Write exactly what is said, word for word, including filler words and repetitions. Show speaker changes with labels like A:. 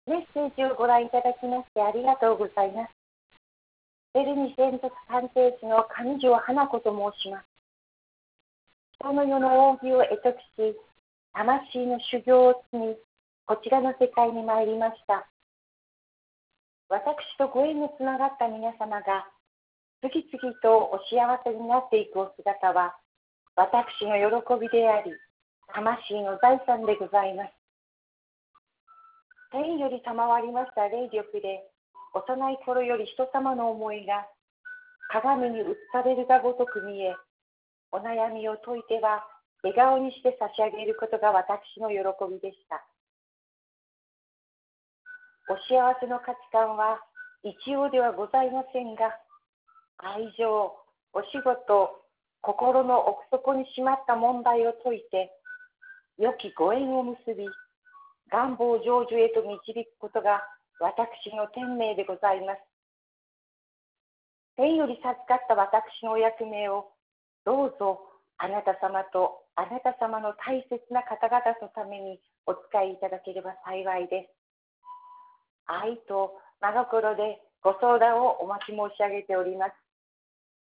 A: メッセージをご覧いただきましてありがとうございます。ベルニ専属鑑定士の上条花子と申します。人の世の奥義を得得し、魂の修行を積み、こちらの世界に参りました。私とご縁のつながった皆様が、次々とお幸せになっていくお姿は、私の喜びであり、魂の財産でございます。天より賜りました霊力で、幼い頃より人様の思いが鏡に映されるがごとく見え、お悩みを解いては笑顔にして差し上げることが私の喜びでした。お幸せの価値観は一様ではございませんが、愛情、お仕事、心の奥底にしまった問題を解いて、良きご縁を結び、願望成就へと導くことが私の天命でございます。天より授かった私のお役目を、どうぞあなた様とあなた様の大切な方々のためにお使いいただければ幸いです。愛と真心でご相談をお待ち申し上げております。